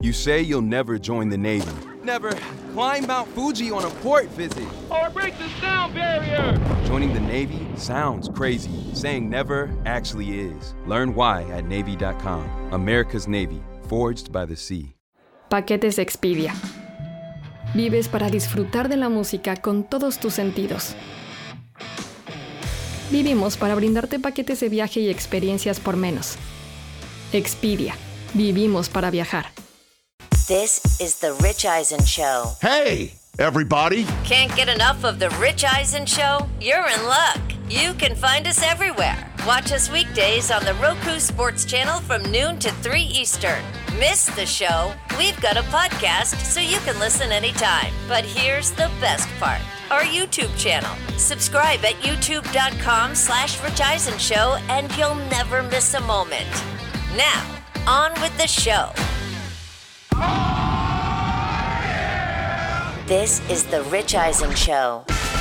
You say you'll never join the Navy. Never climb Mount Fuji on a port visit. Or break the sound barrier. Joining the Navy sounds crazy. Saying never actually is. Learn why at Navy.com. America's Navy, forged by the sea. Paquetes Expedia. Vives para disfrutar de la música con todos tus sentidos. Vivimos para brindarte paquetes de viaje y experiencias por menos. Expedia. Vivimos para viajar. This is The Rich Eisen Show. Hey, everybody. Can't get enough of The Rich Eisen Show? You're in luck. You can find us everywhere. Watch us weekdays on the Roku Sports Channel from noon to 3 Eastern. Miss the show? We've got a podcast so you can listen anytime. But here's the best part. Our YouTube channel. Subscribe at youtube.com/Rich Eisen Show and you'll never miss a moment. Now, on with the show. This is The Rich Eisen Show.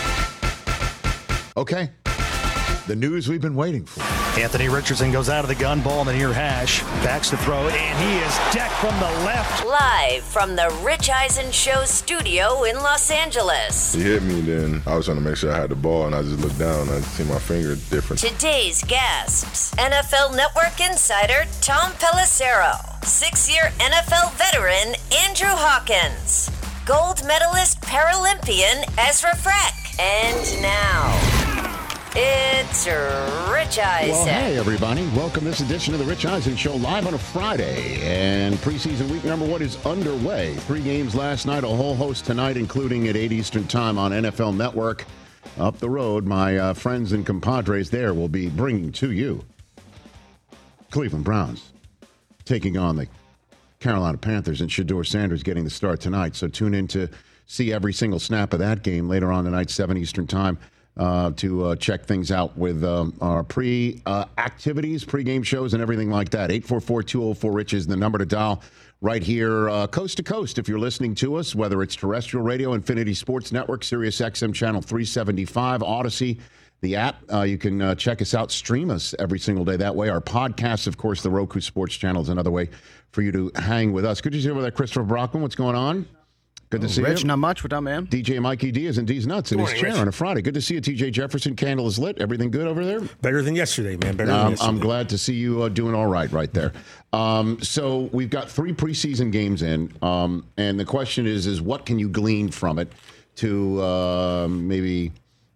Okay. The news we've been waiting for. Anthony Richardson goes out of the gun, ball in the near hash, backs to throw, and he is decked from the left. Live from the Rich Eisen Show studio in Los Angeles. He hit me, then I was trying to make sure I had the ball, and I just looked down, and I see my finger different. Today's guests, NFL Network insider Tom Pelissero, 6-year NFL veteran Andrew Hawkins, gold medalist Paralympian Ezra Freck, and now... it's Rich Eisen. Well, hey, everybody. Welcome to this edition of the Rich Eisen Show, live on a Friday. And preseason week number 1 is underway. 3 games last night, a whole host tonight, including at 8 Eastern time on NFL Network. Up the road, my friends and compadres there will be bringing to you Cleveland Browns taking on the Carolina Panthers, and Shedeur Sanders getting the start tonight. So tune in to see every single snap of that game later on tonight, 7 Eastern time. To check things out with our activities, pre-game shows, and everything like that. 844-204-RICH is the number to dial right here, coast to coast. If you're listening to us, whether it's terrestrial radio, Infinity Sports Network, Sirius XM Channel 375, Odyssey, the app, you can check us out, stream us every single day that way. Our podcasts, of course, the Roku Sports Channel is another way for you to hang with us. Good to see you with that, Christopher Brockman. What's going on? Good to see Rich, you. not much. What up, man? DJ Mikey D is in D's nuts in his chair on a Friday. Good to see you, TJ Jefferson. Candle is lit. Everything good over there? Better than yesterday, man. Better than yesterday. I'm glad to see you doing all right there. So we've got 3 preseason games in, and the question is what can you glean from it to maybe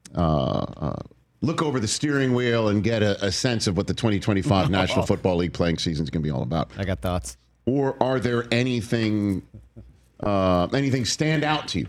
look over the steering wheel and get a sense of what the 2025 National Football League playing season is going to be all about? I got thoughts. Or are there anything stand out to you?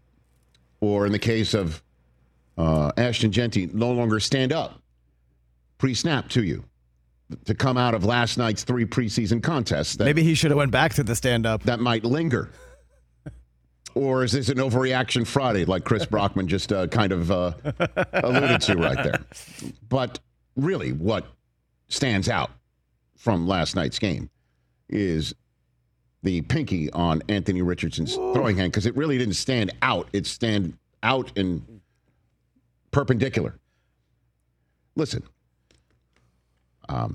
Or in the case of Ashton Jeanty, no longer stand up pre-snap to you to come out of last night's 3 preseason contests? Maybe he should have went back to the stand-up. That might linger. Or is this an overreaction Friday, like Chris Brockman just kind of alluded to right there? But really, what stands out from last night's game is the pinky on Anthony Richardson's throwing hand, because it really didn't stand out. It stand out in perpendicular. Listen, I'll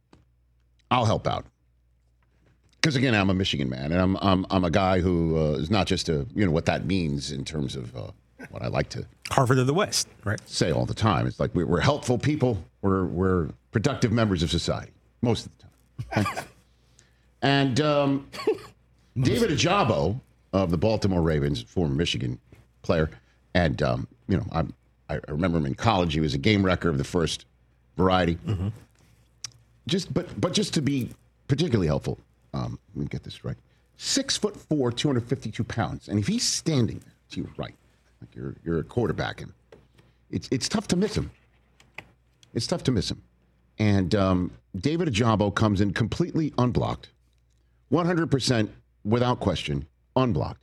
help out. Because again, I'm a Michigan man, and I'm a guy who is not just what that means in terms of what I like to Harvard of the West, right? Say all the time. It's like we're helpful people. We're productive members of society most of the time. And David Ojabo of the Baltimore Ravens, former Michigan player, and I remember him in college. He was a game wrecker of the first variety. Mm-hmm. Just to be particularly helpful. Let me get this right. 6'4", 252 pounds, and if he's standing there to your right, like you're a quarterback, and it's tough to miss him. It's tough to miss him. And David Ojabo comes in completely unblocked, 100% without question, unblocked.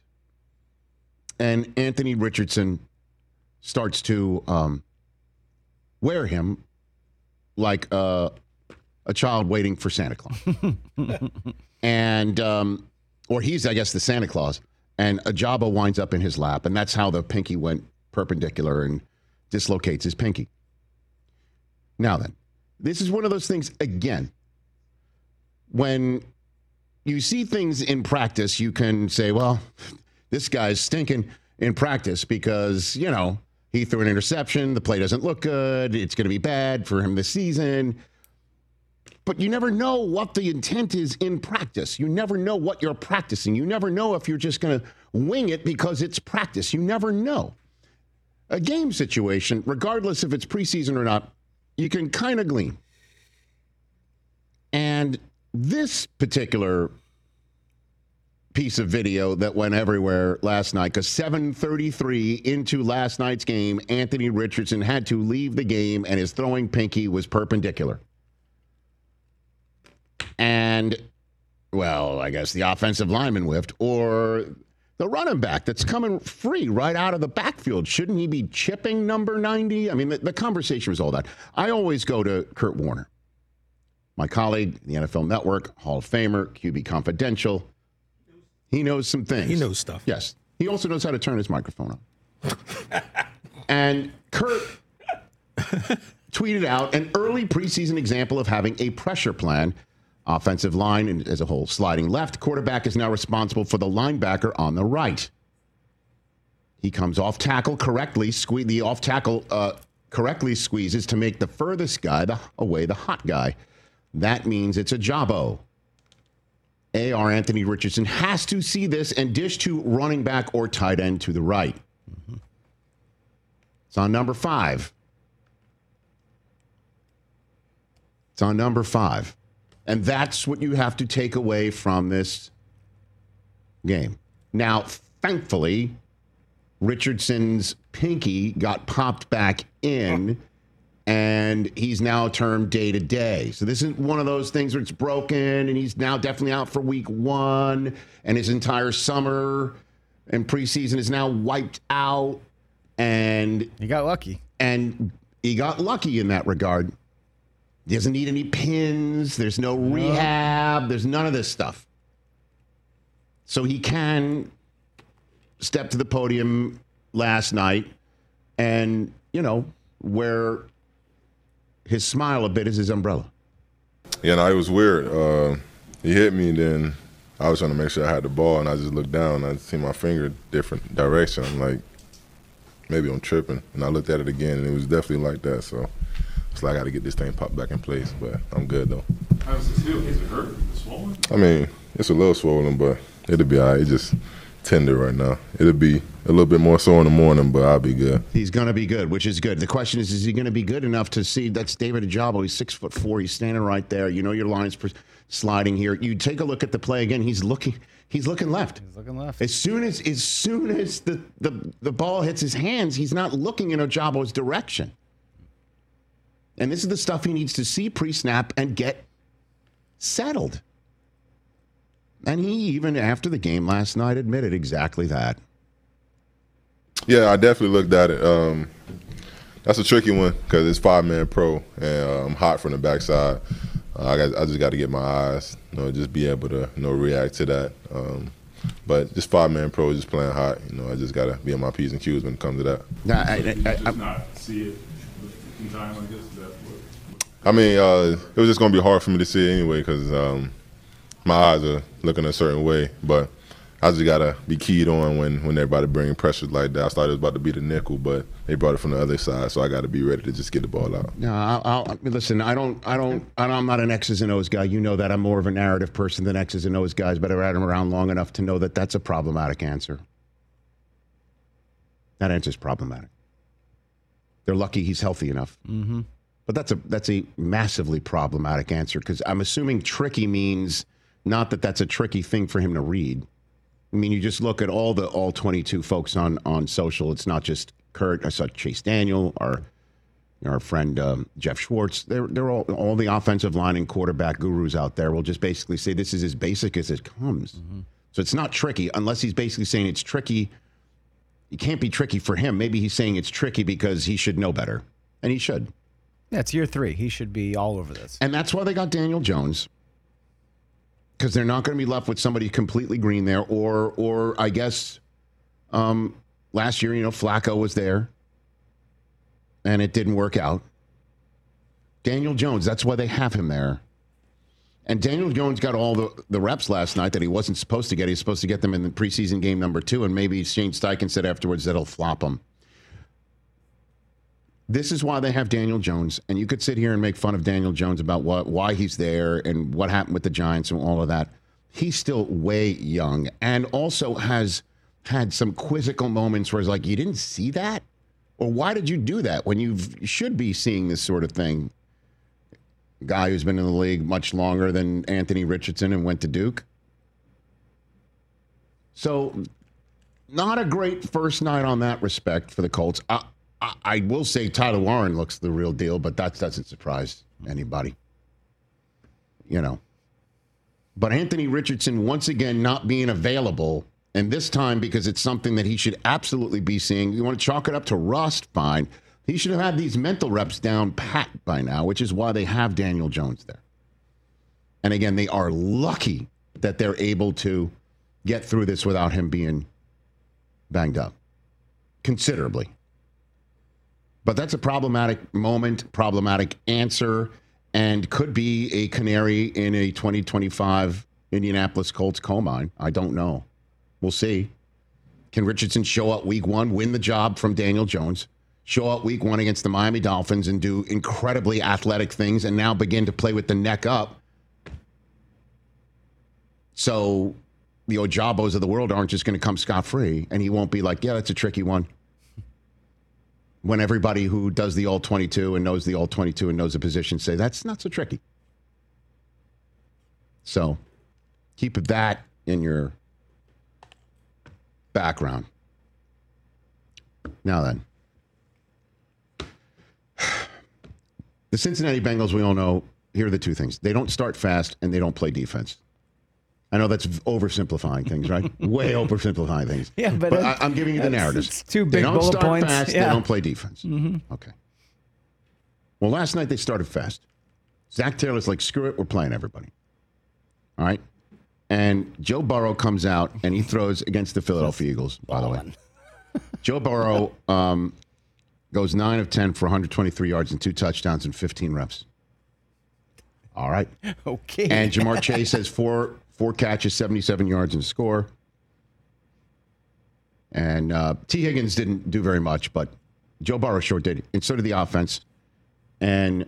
And Anthony Richardson starts to wear him like a child waiting for Santa Claus. And, or he's, I guess, the Santa Claus. And Ojabo winds up in his lap. And that's how the pinky went perpendicular and dislocates his pinky. Now then, this is one of those things, again, when you see things in practice, you can say, well, this guy's stinking in practice because, you know, he threw an interception. The play doesn't look good. It's going to be bad for him this season. But you never know what the intent is in practice. You never know what you're practicing. You never know if you're just going to wing it because it's practice. You never know. A game situation, regardless if it's preseason or not, you can kind of glean. And this particular piece of video that went everywhere last night, because 7:33 into last night's game, Anthony Richardson had to leave the game and his throwing pinky was perpendicular. And, well, I guess the offensive lineman whiffed, or the running back that's coming free right out of the backfield. Shouldn't he be chipping number 90? I mean, the conversation was all that. I always go to Kurt Warner, my colleague, the NFL Network, Hall of Famer, QB Confidential. He knows some things. He knows stuff. Yes. He also knows how to turn his microphone on. And Kurt tweeted out an early preseason example of having a pressure plan. Offensive line and as a whole sliding left. Quarterback is now responsible for the linebacker on the right. He comes off tackle correctly. The off tackle correctly squeezes to make the furthest guy the hot guy. That means it's a jobbo. AR Anthony Richardson has to see this and dish to running back or tight end to the right. Mm-hmm. It's on number 5. It's on number 5. And that's what you have to take away from this game. Now, thankfully, Richardson's pinky got popped back in, and he's now termed day-to-day. So this isn't one of those things where it's broken, and he's now definitely out for week 1, and his entire summer and preseason is now wiped out. And he got lucky. And he got lucky in that regard. He doesn't need any pins. There's no rehab. There's none of this stuff. So he can step to the podium last night and, you know, wear his smile a bit as his umbrella. Yeah, no, it was weird. He hit me, and then I was trying to make sure I had the ball, and I just looked down, and I see my finger different direction. I'm like, maybe I'm tripping. And I looked at it again, and it was definitely like that, so. So I got to get this thing popped back in place, but I'm good, though. How does it feel? Is it hurt? Is it swollen? I mean, it's a little swollen, but it'll be all right. It's just tender right now. It'll be a little bit more sore in the morning, but I'll be good. He's going to be good, which is good. The question is he going to be good enough to see? That's David Ojabo. He's 6'4". He's standing right there. You know your line's sliding here. You take a look at the play again. He's looking left. He's looking left. As soon as the ball hits his hands, he's not looking in Ojabo's direction. And this is the stuff he needs to see pre-snap and get settled. And he, even after the game last night, admitted exactly that. Yeah, I definitely looked at it. That's a tricky one because it's 5-man pro, and I'm hot from the backside. I just got to get my eyes, just be able to, react to that. But just 5-man pro, just playing hot. I just got to be on my P's and Q's when it comes to that. I not see it in time, I guess. I mean, it was just going to be hard for me to see it anyway because my eyes are looking a certain way. But I just got to be keyed on when everybody bringing pressure like that. I thought it was about to be the nickel, but they brought it from the other side, so I got to be ready to just get the ball out. No, listen, I'm not an X's and O's guy. You know that. I'm more of a narrative person than X's and O's guys, but I've had them around long enough to know that that's a problematic answer. That answer's problematic. They're lucky he's healthy enough. Mm-hmm. But that's a massively problematic answer because I'm assuming tricky means not that that's a tricky thing for him to read. I mean, you just look at all 22 folks on social. It's not just Kurt. I saw Chase Daniel, our friend Jeff Schwartz. They're all the offensive line and quarterback gurus out there will just basically say this is as basic as it comes. Mm-hmm. So it's not tricky unless he's basically saying it's tricky. It can't be tricky for him. Maybe he's saying it's tricky because he should know better, and he should. Yeah, it's year 3. He should be all over this. And that's why they got Daniel Jones. Because they're not going to be left with somebody completely green there. Or I guess last year, Flacco was there. And it didn't work out. Daniel Jones, that's why they have him there. And Daniel Jones got all the reps last night that he wasn't supposed to get. He's supposed to get them in the preseason game number 2, and maybe Shane Steichen said afterwards that he'll flop him. This is why they have Daniel Jones, and you could sit here and make fun of Daniel Jones about why he's there and what happened with the Giants and all of that. He's still way young and also has had some quizzical moments where it's like, you didn't see that? Or why did you do that when you should be seeing this sort of thing? Guy who's been in the league much longer than Anthony Richardson and went to Duke. So, not a great first night on that respect for the Colts. I will say Tyler Warren looks the real deal, but that doesn't surprise anybody. You know. But Anthony Richardson, once again, not being available, and this time because it's something that he should absolutely be seeing. You want to chalk it up to rust? Fine. He should have had these mental reps down pat by now, which is why they have Daniel Jones there. And again, they are lucky that they're able to get through this without him being banged up considerably. But that's a problematic moment, problematic answer, and could be a canary in a 2025 Indianapolis Colts coal mine. I don't know. We'll see. Can Richardson show up week 1, win the job from Daniel Jones, show up week 1 against the Miami Dolphins and do incredibly athletic things and now begin to play with the neck up? So the Ojabos of the world aren't just going to come scot-free, and he won't be like, yeah, that's a tricky one. When everybody who does the All-22 and knows the All-22 and knows the position say, that's not so tricky. So keep that in your background. Now then. The Cincinnati Bengals, we all know, here are the two things. They don't start fast, and they don't play defense. I know that's oversimplifying things, right? Way oversimplifying things. Yeah, but I'm giving you the narratives. It's two big bullet points. They don't start fast, yeah. They don't play defense. Mm-hmm. Okay. Well, last night they started fast. Zach Taylor's like, screw it, we're playing everybody. All right? And Joe Burrow comes out, and he throws against the Philadelphia Eagles, by the way. Joe Burrow goes 9 of 10 for 123 yards and 2 touchdowns and 15 reps. All right. Okay. And Jamar Chase has four catches, 77 yards and a score. And T. Higgins didn't do very much, but Joe Burrow sure did. And so did the offense. And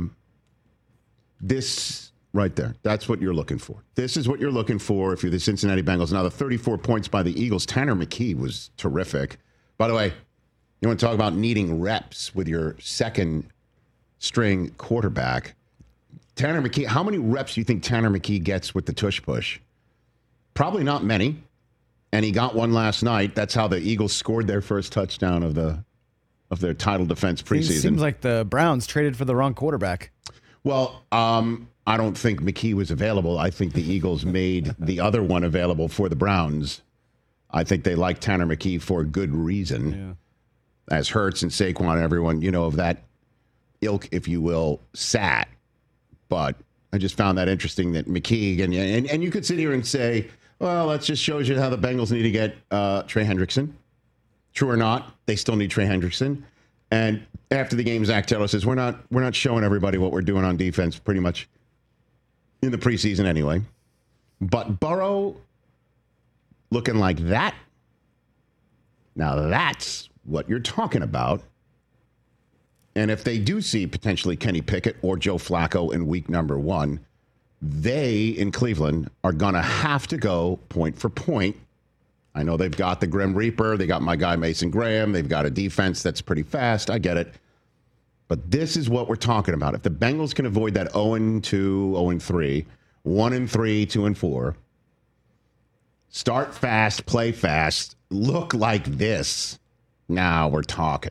this right there, that's what you're looking for. This is what you're looking for if you're the Cincinnati Bengals. Now, the 34 points by the Eagles, Tanner McKee was terrific. By the way, you want to talk about needing reps with your second string quarterback. Tanner McKee, how many reps do you think Tanner McKee gets with the tush push? Probably not many. And he got one last night. That's how the Eagles scored their first touchdown of their title defense preseason. Seems like the Browns traded for the wrong quarterback. Well, I don't think McKee was available. I think the Eagles made the other one available for the Browns. I think they like Tanner McKee for a good reason. Yeah. As Hurts and Saquon, everyone, of that ilk, if you will, sat. But I just found that interesting that McKee, and you could sit here and say, well, that just shows you how the Bengals need to get Trey Hendrickson. True or not, they still need Trey Hendrickson. And after the game, Zach Taylor says, we're not showing everybody what we're doing on defense pretty much in the preseason anyway. But Burrow looking like that, now that's what you're talking about. And if they do see potentially Kenny Pickett or Joe Flacco in week number 1, they in Cleveland are going to have to go point for point. I know they've got the Grim Reaper. They got my guy Mason Graham. They've got a defense that's pretty fast. I get it. But this is what we're talking about. If the Bengals can avoid that 0-2, 0-3, 1-3, 2-4, start fast, play fast, look like this, now we're talking.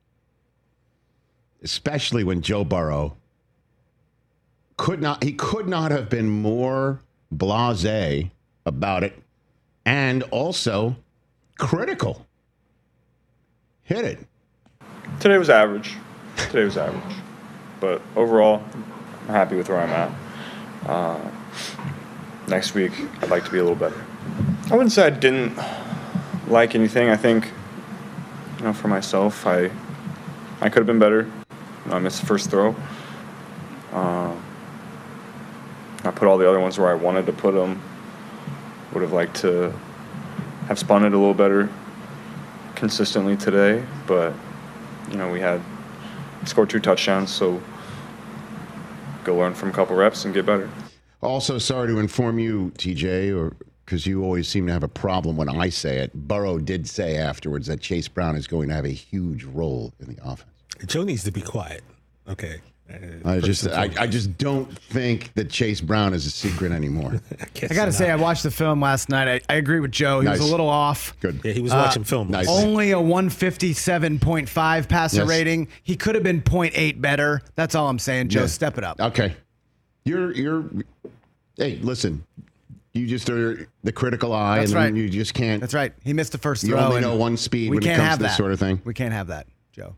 Especially when Joe Burrow could not have been more blasé about it and also critical. Hit it. Today was average. But overall, I'm happy with where I'm at. Next week, I'd like to be a little better. I wouldn't say I didn't like anything. I think, for myself, I could have been better. I missed the first throw. I put all the other ones where I wanted to put them. Would have liked to have spun it a little better consistently today, but we scored 2 touchdowns, so go learn from a couple reps and get better. Also, sorry to inform you, TJ, because you always seem to have a problem when I say it. Burrow did say afterwards that Chase Brown is going to have a huge role in the offense. Joe needs to be quiet. Okay. I just don't think that Chase Brown is a secret anymore. I got to say, I watched the film last night. I agree with Joe. He was a little off. Good. Yeah, he was watching film. Nice. Only a 157.5 passer rating. He could have been 0.8 better. That's all I'm saying, Joe. Step it up. Okay. Hey, listen. You just are the critical eye, That's and right. you just can't. That's right. He missed the first throw. You only know one speed when it comes to this sort of thing. We can't have that, Joe.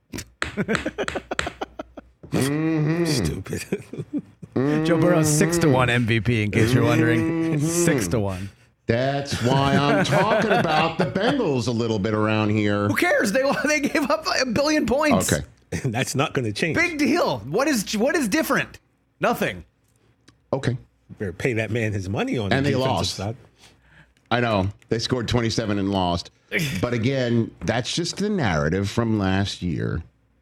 Stupid. Joe Burrow's 6-1 MVP, in case you're wondering. 6-1. That's why I'm talking about the Bengals a little bit around here. Who cares? They gave up 1 billion points. Okay. That's not going to change. Big deal. What is different? Nothing. Okay. Better pay that man his money on. And the they lost. Side. I know. They scored 27 and lost. But again, that's just the narrative from last year.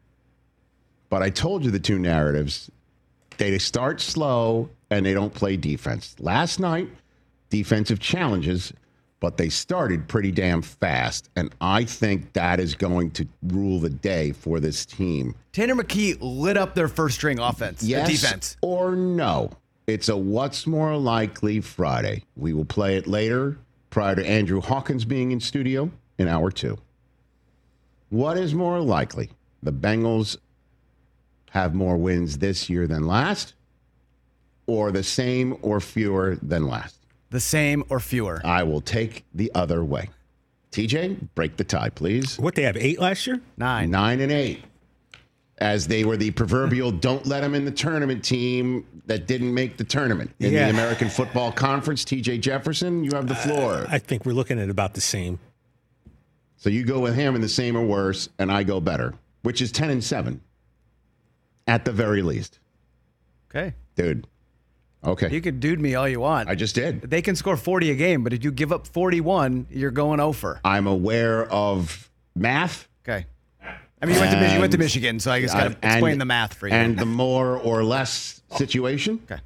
But I told you the 2 narratives. They start slow and they don't play defense. Last night, defensive challenges, but they started pretty damn fast. And I think that is going to rule the day for this team. Tanner McKee lit up their first-string offense. Yes Defense. Or no. It's a what's more likely Friday. We will play it later prior to Andrew Hawkins being in studio in hour 2. What is more likely? The Bengals have more wins this year than last, or the same or fewer than last? The same or fewer. I will take the other way. TJ, break the tie, please. What, they have 8 last year? 9. 9 and 8. As they were the proverbial don't let them in the tournament team that didn't make the tournament. In the American Football Conference, TJ Jefferson, you have the floor. I think we're looking at about the same. So you go with him in the same or worse, and I go better, which is 10 and 7 at the very least. Okay. Dude. Okay. You can dude me all you want. I just did. They can score 40 a game, but if you give up 41, you're going over. I'm aware of math. Okay. I mean, you went to Michigan, so I just got to explain the math for you. And the more or less situation. Okay.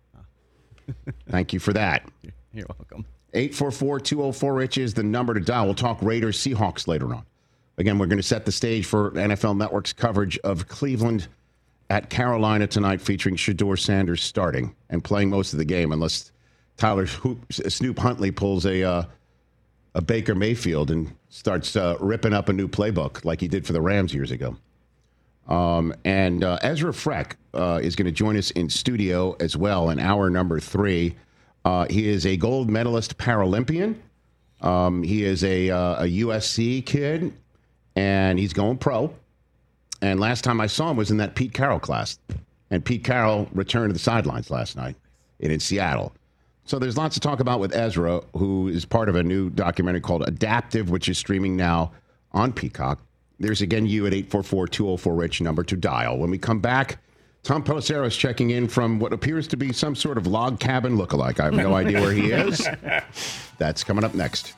Thank you for that. You're welcome. 844-204-RICH is the number to dial. We'll talk Raiders Seahawks later on. Again, we're going to set the stage for NFL Network's coverage of Cleveland at Carolina tonight, featuring Shedeur Sanders starting and playing most of the game, unless Tyler Snoop Huntley pulls a Baker Mayfield and starts ripping up a new playbook like he did for the Rams years ago. And Ezra Freck is going to join us in studio as well in hour number 3. He is a gold medalist Paralympian. He is a USC kid, and he's going pro. And last time I saw him was in that Pete Carroll class. And Pete Carroll returned to the sidelines last night in Seattle. So there's lots to talk about with Ezra, who is part of a new documentary called Adaptive, which is streaming now on Peacock. There's, again, you at 844-204-RICH, number to dial. When we come back, Tom Pelissero is checking in from what appears to be some sort of log cabin lookalike. I have no idea where he is. That's coming up next.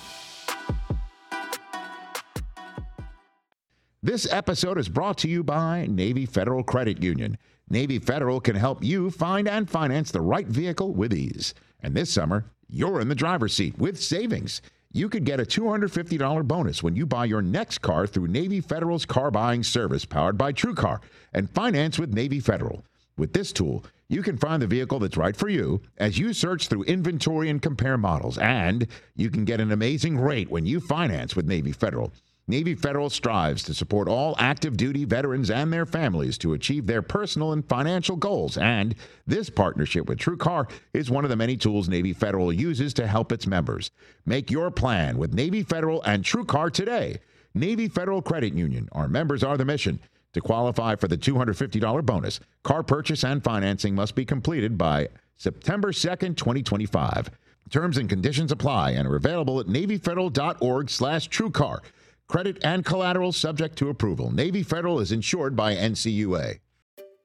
This episode is brought to you by Navy Federal Credit Union. Navy Federal can help you find and finance the right vehicle with ease. And this summer, you're in the driver's seat with savings. You could get a $250 bonus when you buy your next car through Navy Federal's car buying service powered by TrueCar and finance with Navy Federal. With this tool, you can find the vehicle that's right for you as you search through inventory and compare models. And you can get an amazing rate when you finance with Navy Federal. Navy Federal strives to support all active duty veterans and their families to achieve their personal and financial goals. And this partnership with TrueCar is one of the many tools Navy Federal uses to help its members. Make your plan with Navy Federal and TrueCar today. Navy Federal Credit Union. Our members are the mission. To qualify for the $250 bonus, car purchase and financing must be completed by September 2nd, 2025. Terms and conditions apply and are available at NavyFederal.org/TrueCar. Credit and collateral subject to approval. Navy Federal is insured by NCUA.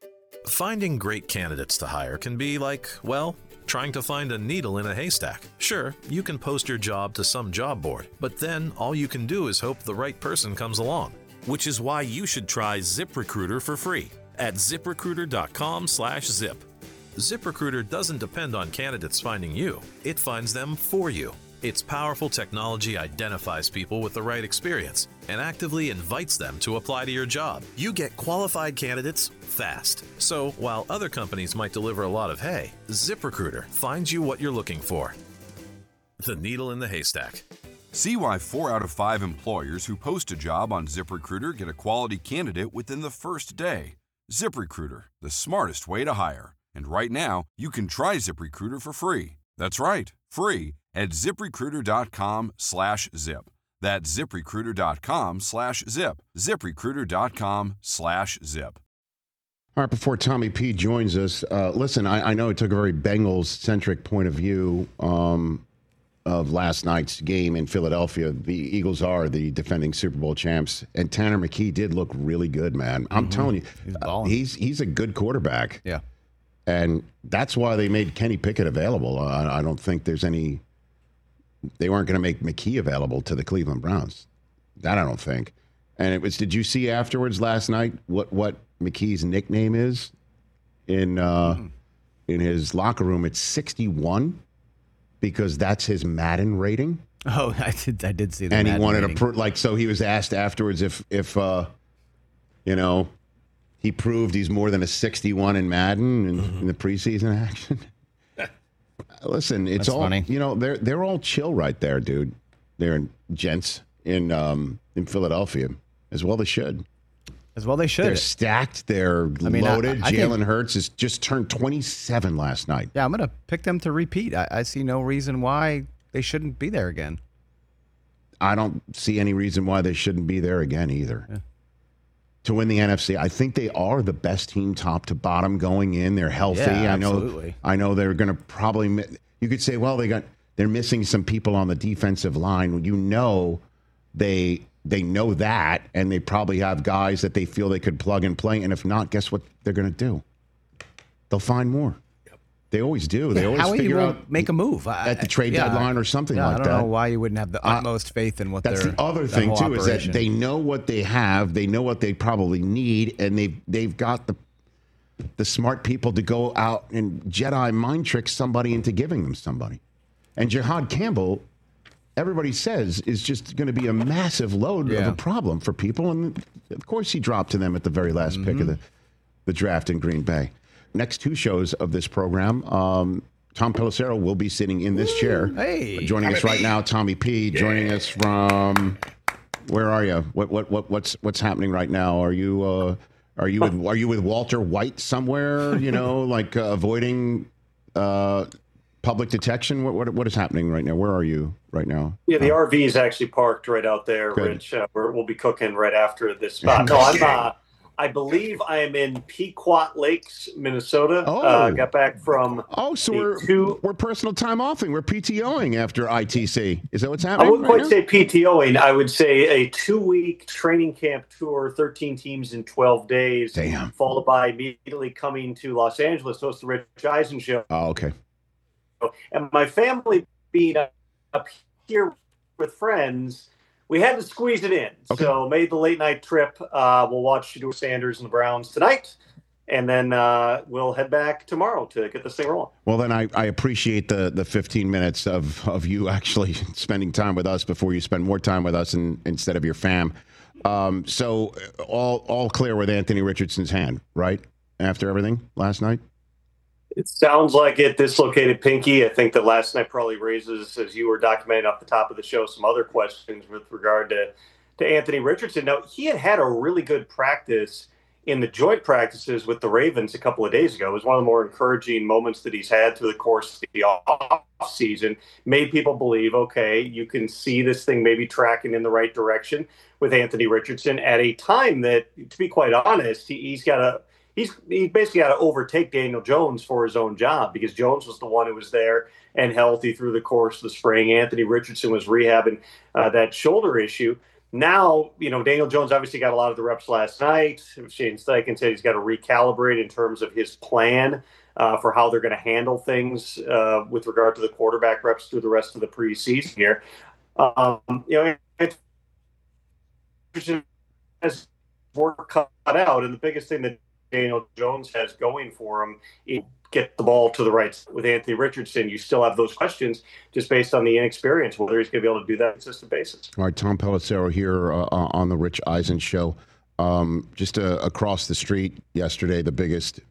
Finding great candidates to hire can be like, well, trying to find a needle in a haystack. Sure, you can post your job to some job board, but then all you can do is hope the right person comes along. Which is why you should try ZipRecruiter for free at ZipRecruiter.com/zip. ZipRecruiter doesn't depend on candidates finding you. It finds them for you. Its powerful technology identifies people with the right experience and actively invites them to apply to your job. You get qualified candidates fast. So while other companies might deliver a lot of hay, ZipRecruiter finds you what you're looking for. The needle in the haystack. See why 4 out of 5 employers who post a job on ZipRecruiter get a quality candidate within the first day. ZipRecruiter, the smartest way to hire. And right now, you can try ZipRecruiter for free. That's right, free at ZipRecruiter.com/zip. That's ZipRecruiter.com/zip. ZipRecruiter.com/zip. All right, before Tommy P joins us, listen, I know it took a very Bengals-centric point of view of last night's game in Philadelphia. The Eagles are the defending Super Bowl champs, and Tanner McKee did look really good, man. I'm telling you, he's a good quarterback. Yeah. And that's why they made Kenny Pickett available. I don't think there's any – they weren't going to make McKee available to the Cleveland Browns. That I don't think. And it was – did you see afterwards last night what McKee's nickname is in his locker room? It's 61 because that's his Madden rating. Oh, I did see that. And Madden he wanted rating. so he was asked afterwards if he proved he's more than a 61 in Madden in the preseason action. Listen, it's That's all funny. They're all chill right there, dude. They're gents in Philadelphia, as well they should. As well they should. They're stacked. They're loaded. Jalen Hurts has just turned 27 last night. Yeah, I'm going to pick them to repeat. I see no reason why they shouldn't be there again. I don't see any reason why they shouldn't be there again either. Yeah. To win the NFC, I think they are the best team, top to bottom, going in. They're healthy. Yeah, absolutely. I know they're going to probably. You could say, well, they're missing some people on the defensive line. They know that, and they probably have guys that they feel they could plug and play. And if not, guess what they're going to do? They'll find more. They always do. They always figure out make a move at the trade deadline or something like that. I don't know why you wouldn't have the utmost faith in what that's they're. The other thing too is that they know what they have, they know what they probably need, and they've got the smart people to go out and Jedi mind trick somebody into giving them somebody. And Jihad Campbell, everybody says, is just going to be a massive load of a problem for people, and of course he dropped to them at the very last pick of the draft in Green Bay. Next 2 shows of this program, Tom Pelissero will be sitting in this chair. Hey, joining us right now, Tommy P. Joining us from, where are you? What's happening right now? Are you with Walter White somewhere? Like avoiding public detection. What is happening right now? Where are you right now? Yeah, the RV is actually parked right out there, Good. Rich. We'll be cooking right after this spot. No, I believe I am in Pequot Lakes, Minnesota. Got back from. So we're personal time offing. We're PTOing after ITC. Is that what's happening? I wouldn't quite say PTOing. I would say a 2-week training camp tour, 13 teams in 12 days. Damn. Followed by immediately coming to Los Angeles to host the Rich Eisen show. Oh, okay. And my family being up here with friends, we had to squeeze it in. Okay. So made the late night trip. We'll watch Shedeur Sanders and the Browns tonight. And then we'll head back tomorrow to get this thing rolling. Well, then I appreciate the 15 minutes of you actually spending time with us before you spend more time with us instead of your fam. So all clear with Anthony Richardson's hand, right? After everything last night? It sounds like it dislocated pinky. I think that last night probably raises, as you were documenting off the top of the show, some other questions with regard to Anthony Richardson. Now, he had a really good practice in the joint practices with the Ravens a couple of days ago. It was one of the more encouraging moments that he's had through the course of the offseason. Made people believe, okay, you can see this thing maybe tracking in the right direction with Anthony Richardson at a time that, to be quite honest, he basically got to overtake Daniel Jones for his own job, because Jones was the one who was there and healthy through the course of the spring. Anthony Richardson was rehabbing that shoulder issue. Now, Daniel Jones obviously got a lot of the reps last night. Shane Steichen said he's got to recalibrate in terms of his plan for how they're going to handle things with regard to the quarterback reps through the rest of the preseason here. Has work cut out, and the biggest thing that Daniel Jones has going for him is get the ball to the right. With Anthony Richardson, you still have those questions just based on the inexperience, whether he's going to be able to do that on a consistent basis. All right, Tom Pelissero here on the Rich Eisen Show. Just across the street yesterday, the biggest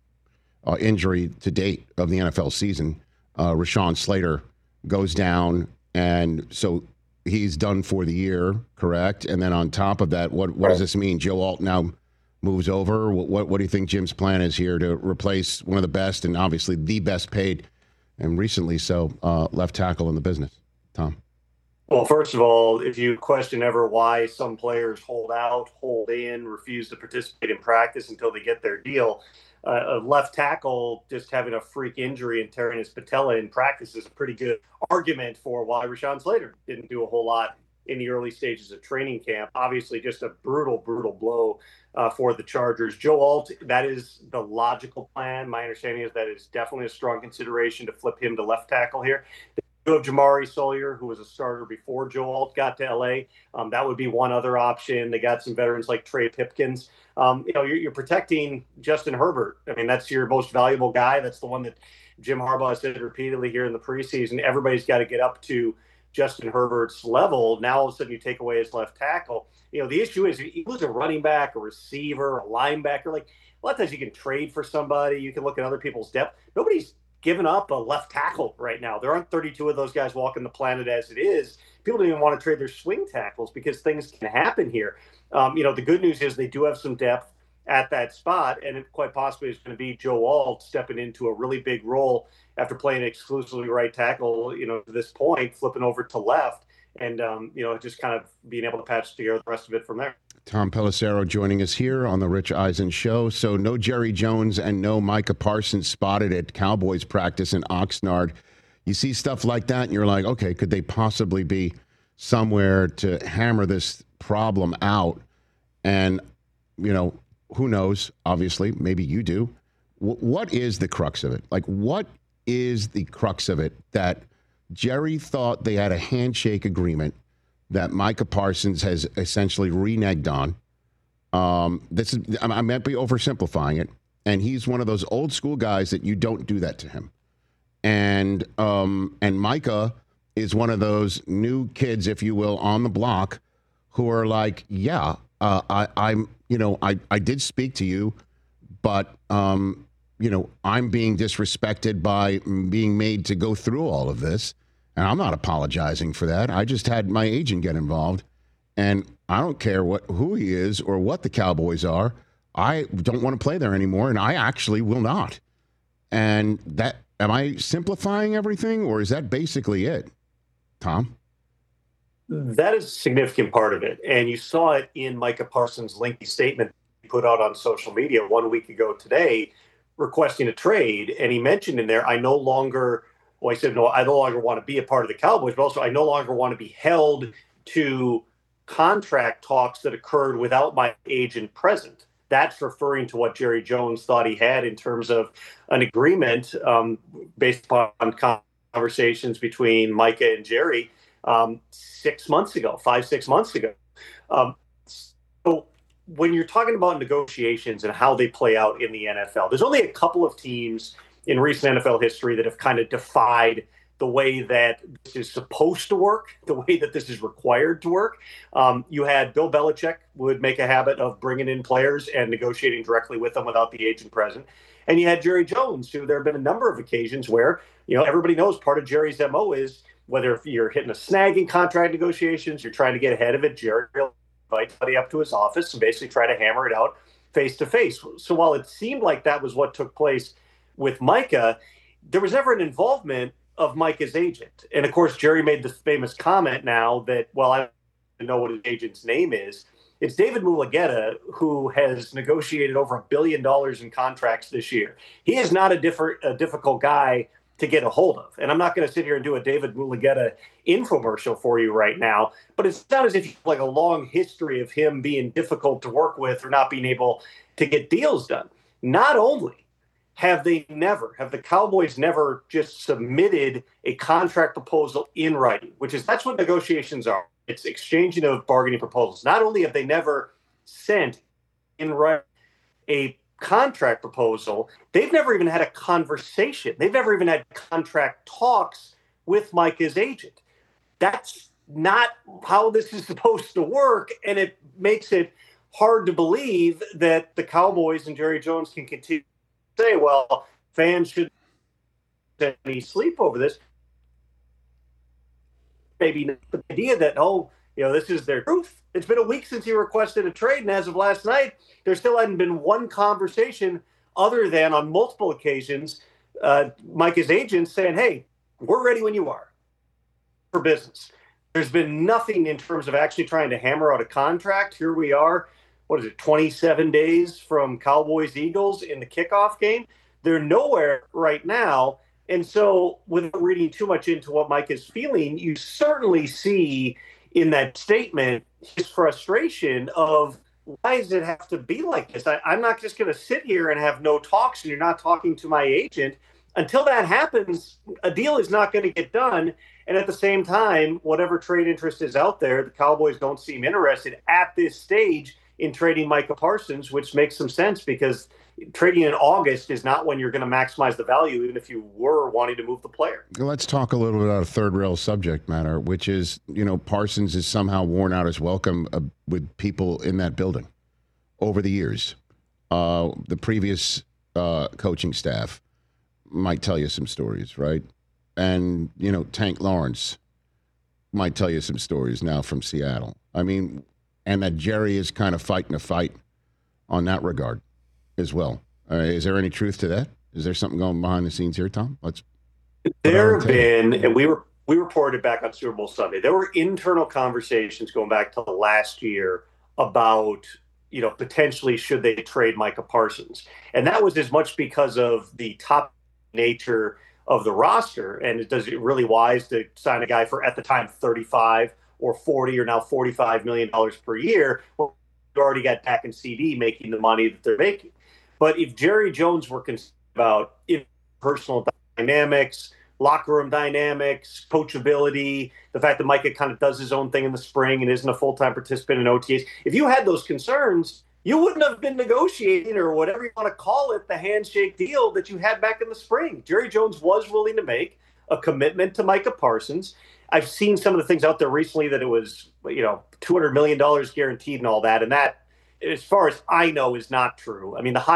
injury to date of the NFL season, Rashawn Slater goes down, and so he's done for the year, correct? And then on top of that, what does this mean? Joe Alt now moves over. What do you think Jim's plan is here to replace one of the best and obviously the best paid and recently so left tackle in the business? Tom? Well, first of all, if you question ever why some players hold out, hold in, refuse to participate in practice until they get their deal, a left tackle just having a freak injury and tearing his patella in practice is a pretty good argument for why Rashawn Slater didn't do a whole lot in the early stages of training camp. Obviously, just a brutal blow for the Chargers. Joe Alt, that is the logical plan. My understanding is that is definitely a strong consideration to flip him to left tackle here. You have Jamari Sawyer, who was a starter before Joe Alt got to L.A. That would be one other option. They got some veterans like Trey Pipkins. You're protecting Justin Herbert. I mean, that's your most valuable guy. That's the one that Jim Harbaugh said repeatedly here in the preseason. Everybody's got to get up to Justin Herbert's level. Now, all of a sudden, you take away his left tackle. The issue is he was a running back, a receiver, a linebacker. Like, a lot of times you can trade for somebody. You can look at other people's depth. Nobody's given up a left tackle right now. There aren't 32 of those guys walking the planet as it is. People don't even want to trade their swing tackles because things can happen here. The good news is they do have some depth at that spot, and it quite possibly is going to be Joe Alt stepping into a really big role after playing exclusively right tackle, to this point, flipping over to left, and, just kind of being able to patch together the rest of it from there. Tom Pelissero joining us here on the Rich Eisen Show. So no Jerry Jones and no Micah Parsons spotted at Cowboys practice in Oxnard. You see stuff like that, and you're like, okay, could they possibly be somewhere to hammer this problem out? And, who knows? Obviously, maybe you do. What is the crux of it? Like, what is the crux of it that Jerry thought they had a handshake agreement that Micah Parsons has essentially reneged on? I might be oversimplifying it, and he's one of those old school guys that you don't do that to him. And Micah is one of those new kids, if you will, on the block who are like, yeah, I did speak to you, but I'm being disrespected by being made to go through all of this. And I'm not apologizing for that. I just had my agent get involved, and I don't care who he is or what the Cowboys are. I don't want to play there anymore, and I actually will not. And that, am I simplifying everything, or is that basically it, Tom? That is a significant part of it, and you saw it in Micah Parsons' lengthy statement he put out on social media 1 week ago today, requesting a trade, and he mentioned in there, I no longer want to be a part of the Cowboys, but also I no longer want to be held to contract talks that occurred without my agent present. That's referring to what Jerry Jones thought he had in terms of an agreement based upon conversations between Micah and Jerry 6 months ago, 5-6 months ago. So when you're talking about negotiations and how they play out in the NFL, there's only a couple of teams in recent NFL history that have kind of defied the way that this is supposed to work, the way that this is required to work. You had Bill Belichick would make a habit of bringing in players and negotiating directly with them without the agent present. And you had Jerry Jones, who there have been a number of occasions where, everybody knows part of Jerry's MO is whether you're hitting a snag in contract negotiations, you're trying to get ahead of it, Jerry will invite somebody up to his office and basically try to hammer it out face to face. So while it seemed like that was what took place with Micah, there was never an involvement of Micah's agent. And of course, Jerry made the famous comment now that, well, I don't know what his agent's name is. It's David Mulugheta, who has negotiated over $1 billion in contracts this year. He is not a difficult guy to get a hold of. And I'm not going to sit here and do a David Mulugheta infomercial for you right now, but it's not as if you have like a long history of him being difficult to work with or not being able to get deals done. Not only have the Cowboys never just submitted a contract proposal in writing, that's what negotiations are. It's exchanging of bargaining proposals. Not only have they never sent in writing a contract proposal, they've never even had a conversation. They've never even had contract talks with Micah's agent. That's not how this is supposed to work, and it makes it hard to believe that the Cowboys and Jerry Jones can continue to say, well, fans should any sleep over this. Maybe not the idea that, this is their truth. It's been a week since he requested a trade, and as of last night, there still hadn't been one conversation other than on multiple occasions, Micah's agent saying, hey, we're ready when you are for business. There's been nothing in terms of actually trying to hammer out a contract. Here we are, 27 days from Cowboys-Eagles in the kickoff game? They're nowhere right now. And so without reading too much into what Mike is feeling, you certainly see in that statement his frustration of, why does it have to be like this? I'm not just going to sit here and have no talks and you're not talking to my agent. Until that happens, a deal is not going to get done. And at the same time, whatever trade interest is out there, the Cowboys don't seem interested at this stage in trading Micah Parsons, which makes some sense because trading in August is not when you're going to maximize the value, even if you were wanting to move the player. Let's talk a little bit about a third rail subject matter, which is, Parsons has somehow worn out his welcome with people in that building over the years. The previous coaching staff might tell you some stories, right? And, Tank Lawrence might tell you some stories now from Seattle. And that Jerry is kind of fighting a fight on that regard as well. Is there any truth to that? Is there something going behind the scenes here, Tom? There have been, and we reported back on Super Bowl Sunday, there were internal conversations going back to last year about, potentially should they trade Micah Parsons. And that was as much because of the top nature of the roster. And it really wise to sign a guy for, at the time, 35 or 40 or now $45 million per year. Well, you already got Dak and CD making the money that they're making. But if Jerry Jones were concerned about personal dynamics, locker room dynamics, coachability, the fact that Micah kind of does his own thing in the spring and isn't a full-time participant in OTAs, if you had those concerns, you wouldn't have been negotiating, or whatever you want to call it, the handshake deal that you had back in the spring. Jerry Jones was willing to make a commitment to Micah Parsons. I've seen some of the things out there recently that it was, $200 million guaranteed and all that. And that, as far as I know, is not true.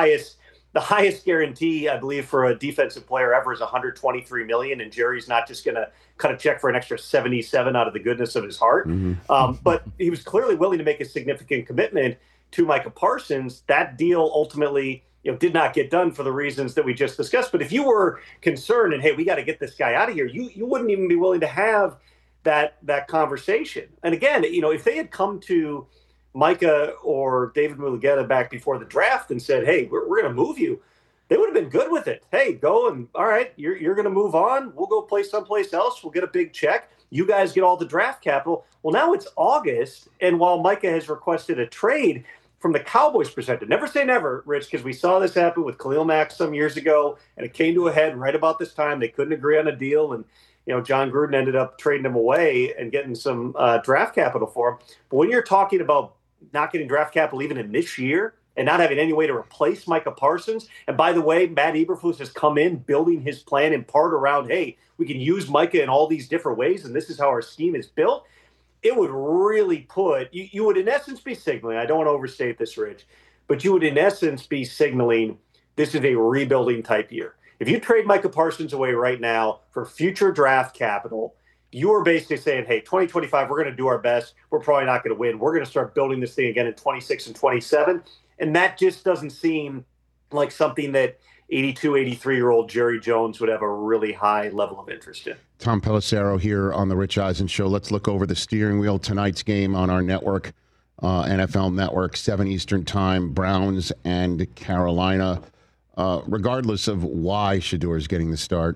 The highest guarantee, I believe, for a defensive player ever is $123 million. And Jerry's not just going to cut a check for an extra 77 out of the goodness of his heart. Mm-hmm. But he was clearly willing to make a significant commitment to Micah Parsons. That deal ultimately, did not get done for the reasons that we just discussed. But if you were concerned and, hey, we got to get this guy out of here, you wouldn't even be willing to have that conversation. And again, if they had come to Micah or David Mulugheta back before the draft and said, hey, we're going to move you, they would have been good with it. Hey, go and, all right, you're going to move on. We'll go play someplace else. We'll get a big check. You guys get all the draft capital. Well, now it's August, and while Micah has requested a trade, from the Cowboys' perspective, never say never, Rich, because we saw this happen with Khalil Mack some years ago, and it came to a head right about this time. They couldn't agree on a deal, and John Gruden ended up trading him away and getting some draft capital for him. But when you're talking about not getting draft capital even in this year and not having any way to replace Micah Parsons, and by the way, Matt Eberflus has come in building his plan in part around, hey, we can use Micah in all these different ways, and this is how our scheme is built. It would really put, you would in essence be signaling, I don't want to overstate this, Rich, but you would in essence be signaling this is a rebuilding type year. If you trade Micah Parsons away right now for future draft capital, you are basically saying, hey, 2025, we're going to do our best. We're probably not going to win. We're going to start building this thing again in 26 and 27. And that just doesn't seem like something that 82, 83-year-old Jerry Jones would have a really high level of interest in. Tom Pelissero here on the Rich Eisen Show. Let's look over the steering wheel. Tonight's game on our network, NFL Network, 7 Eastern Time, Browns and Carolina. regardless of why Shedeur is getting the start,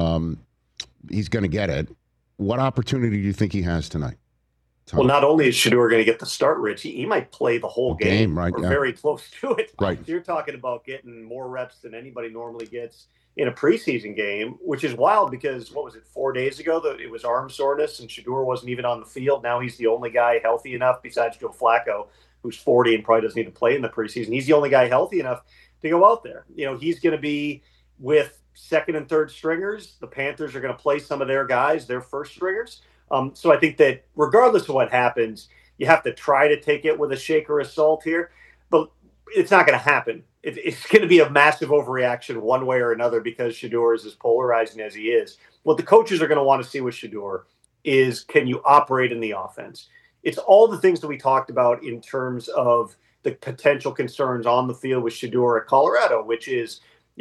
he's going to get it. What opportunity do you think he has tonight? Tom? Well, not only is Shedeur going to get the start, Rich, he might play the whole game, right? Or very close to it. Right. You're talking about getting more reps than anybody normally gets in a preseason game, which is wild because, 4 days ago that it was arm soreness and Shedeur wasn't even on the field. Now he's the only guy healthy enough besides Joe Flacco, who's 40 and probably doesn't need to play in the preseason. He's the only guy healthy enough to go out there. He's going to be with second and third stringers. The Panthers are going to play some of their guys, their first stringers. So I think that regardless of what happens, you have to try to take it with a shake or a salt here, but it's not going to happen. It's going to be a massive overreaction one way or another because Shedeur is as polarizing as he is. What the coaches are going to want to see with Shedeur is, can you operate in the offense? It's all the things that we talked about in terms of the potential concerns on the field with Shedeur at Colorado, which is,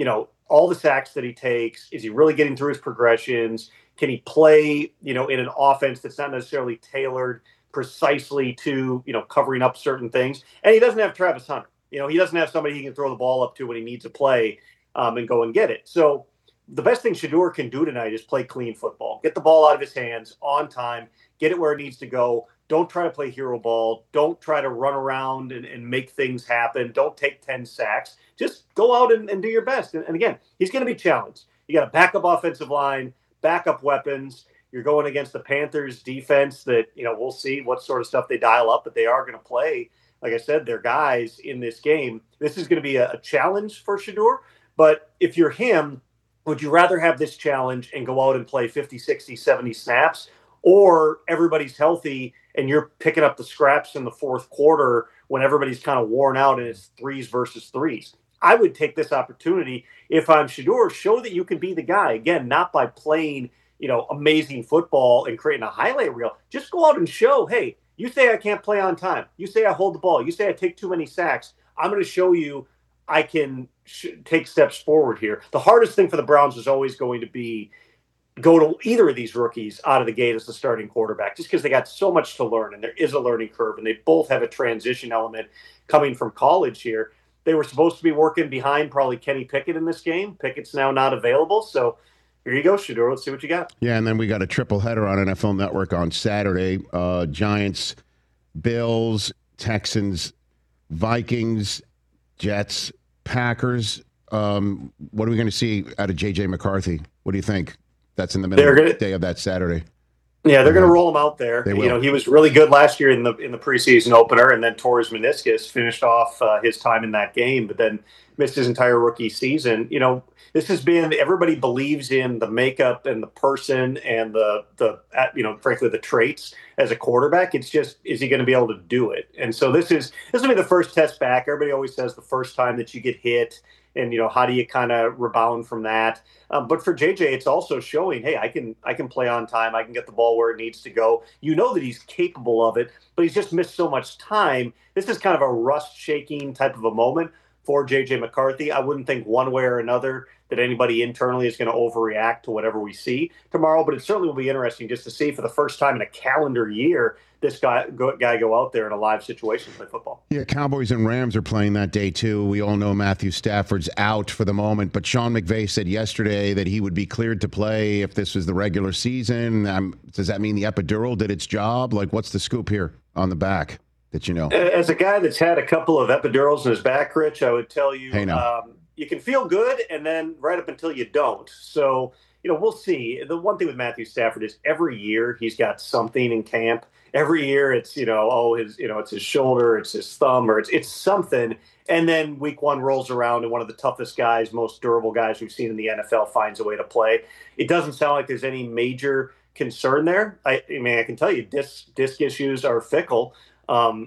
all the sacks that he takes. Is he really getting through his progressions? Can he play, in an offense that's not necessarily tailored precisely to, covering up certain things? And he doesn't have Travis Hunter. He doesn't have somebody he can throw the ball up to when he needs to play and go and get it. So the best thing Shedeur can do tonight is play clean football. Get the ball out of his hands on time. Get it where it needs to go. Don't try to play hero ball. Don't try to run around and make things happen. Don't take 10 sacks. Just go out and do your best. And again, he's going to be challenged. You got a backup offensive line, backup weapons. You're going against the Panthers defense that, we'll see what sort of stuff they dial up, but they are going to play, like I said, their guys in this game. This is going to be a challenge for Shedeur. But if you're him, would you rather have this challenge and go out and play 50, 60, 70 snaps, or everybody's healthy and you're picking up the scraps in the fourth quarter when everybody's kind of worn out and it's 3s versus 3s? I would take this opportunity if I'm Shedeur, show that you can be the guy. Again, not by playing, amazing football and creating a highlight reel. Just go out and show, hey, you say I can't play on time. You say I hold the ball. You say I take too many sacks. I'm going to show you I can take steps forward here. The hardest thing for the Browns is always going to be go to either of these rookies out of the gate as the starting quarterback, just because they got so much to learn and there is a learning curve and they both have a transition element coming from college here. They were supposed to be working behind probably Kenny Pickett in this game. Pickett's now not available. So here you go, Shedeur. Let's see what you got. Yeah, and then we got a triple header on NFL Network on Saturday. Giants, Bills, Texans, Vikings, Jets, Packers. What are we going to see out of J.J. McCarthy? What do you think? That's in the middle of the day of that Saturday. Yeah, they're going to roll him out there. He was really good last year in the preseason opener, and then tore his meniscus, finished off his time in that game, but then missed his entire rookie season. This has been, everybody believes in the makeup and the person and the frankly, the traits as a quarterback. It's just, is he going to be able to do it? And so this will be the first test back. Everybody always says the first time that you get hit, and how do you kind of rebound from that? But for JJ, it's also showing, hey, I can play on time. I can get the ball where it needs to go. That he's capable of it, but he's just missed so much time. This is kind of a rust shaking type of a moment for JJ McCarthy. I wouldn't think one way or another that anybody internally is going to overreact to whatever we see tomorrow, but it certainly will be interesting just to see for the first time in a calendar year this guy go out there in a live situation to play football. Yeah, Cowboys and Rams are playing that day too. We all know Matthew Stafford's out for the moment, but Sean McVay said yesterday that he would be cleared to play if this was the regular season. Does that mean the epidural did its job? Like, what's the scoop here on the back that you know? As a guy that's had a couple of epidurals in his back, Rich, I would tell you, you can feel good and then right up until you don't. So, we'll see. The one thing with Matthew Stafford is every year he's got something in camp. Every year it's, it's his shoulder, it's his thumb, or it's something. And then week one rolls around and one of the toughest guys, most durable guys we've seen in the NFL finds a way to play. It doesn't sound like there's any major concern there. I can tell you disc issues are fickle. And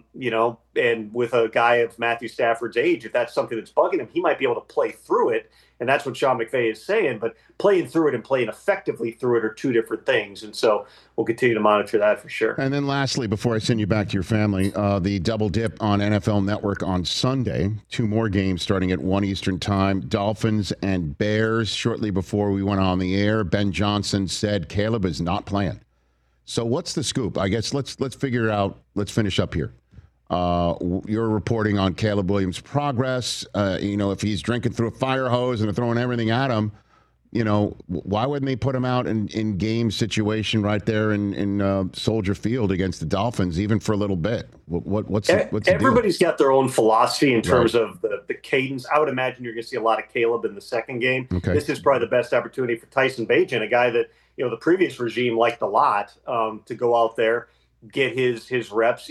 with a guy of Matthew Stafford's age, if that's something that's bugging him, he might be able to play through it. And that's what Sean McVay is saying. But playing through it and playing effectively through it are two different things. And so we'll continue to monitor that for sure. And then lastly, before I send you back to your family, the double dip on NFL Network on Sunday. 2 more games starting at 1 Eastern time. Dolphins and Bears. Shortly before we went on the air, Ben Johnson said Caleb is not playing. So what's the scoop? I guess let's figure it out. Let's finish up here. You're reporting on Caleb Williams' progress. If he's drinking through a fire hose and they're throwing everything at him, why wouldn't they put him out in game situation right there in Soldier Field against the Dolphins, even for a little bit? What's everybody's got their own philosophy in terms of the cadence. I would imagine you're going to see a lot of Caleb in the second game. Okay. This is probably the best opportunity for Tyson Bagent, a guy that the previous regime liked a lot, to go out there, get his reps.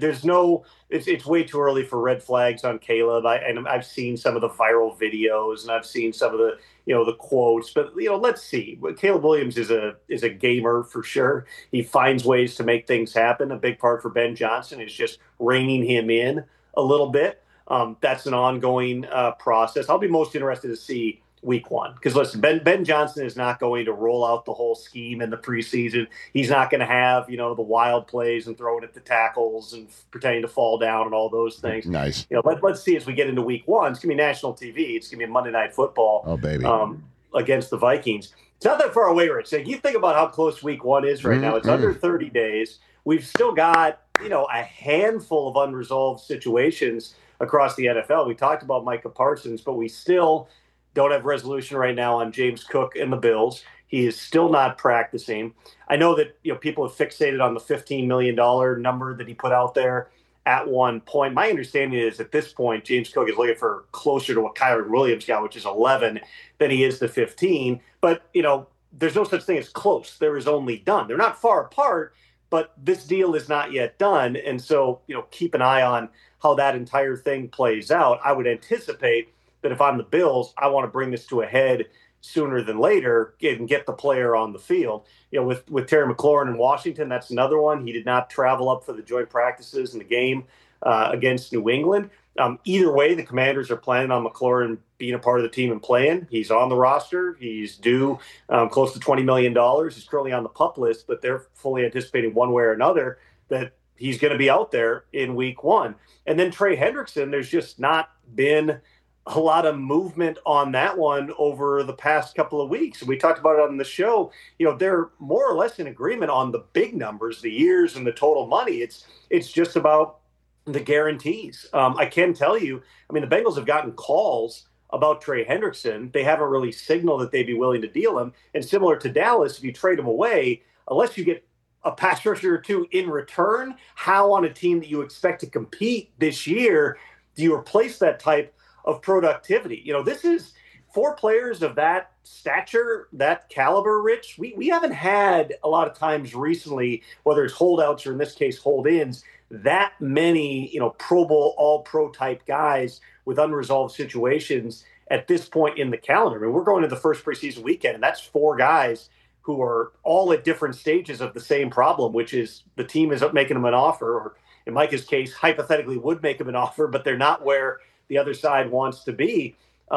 It's way too early for red flags on Caleb. I've seen some of the viral videos and I've seen some of the the quotes, but let's see. Caleb Williams is a gamer for sure. He finds ways to make things happen. A big part for Ben Johnson is just reining him in a little bit. That's an ongoing process. I'll be most interested to see week one, because listen, Ben Johnson is not going to roll out the whole scheme in the preseason. He's not going to have the wild plays and throwing at the tackles and pretending to fall down and all those things. Nice. Let's see as we get into week one. It's going to be national TV. It's going to be Monday Night Football. Oh baby. Against the Vikings. It's not that far away, Rich. You think about how close week one is right now. It's under 30 days. We've still got a handful of unresolved situations across the NFL. We talked about Micah Parsons, but we still don't have resolution right now on James Cook and the Bills. He is still not practicing. I know that people have fixated on the $15 million number that he put out there at one point. My understanding is at this point, James Cook is looking for closer to what Kyren Williams got, which is 11, than he is the 15. But, there's no such thing as close. There is only done. They're not far apart, but this deal is not yet done. And so, keep an eye on how that entire thing plays out. I would anticipate that if I'm the Bills, I want to bring this to a head sooner than later and get the player on the field. With Terry McLaurin in Washington, that's another one. He did not travel up for the joint practices in the game against New England. Either way, the Commanders are planning on McLaurin being a part of the team and playing. He's on the roster. He's due close to $20 million. He's currently on the PUP list, but they're fully anticipating one way or another that he's going to be out there in week one. And then Trey Hendrickson, there's just not been a lot of movement on that one over the past couple of weeks. And we talked about it on the show. They're more or less in agreement on the big numbers, the years and the total money. It's just about the guarantees. I can tell you, the Bengals have gotten calls about Trey Hendrickson. They haven't really signaled that they'd be willing to deal him. And similar to Dallas, if you trade him away, unless you get a pass rusher or two in return, how on a team that you expect to compete this year do you replace that type of productivity? This is 4 players of that stature, that caliber, Rich. We haven't had a lot of times recently, whether it's holdouts or in this case hold-ins, that many Pro Bowl, all-pro type guys with unresolved situations at this point in the calendar. We're going to the first preseason weekend, and that's 4 guys who are all at different stages of the same problem, which is the team is making them an offer, or in Micah's case, hypothetically would make them an offer, but they're not where the other side wants to be.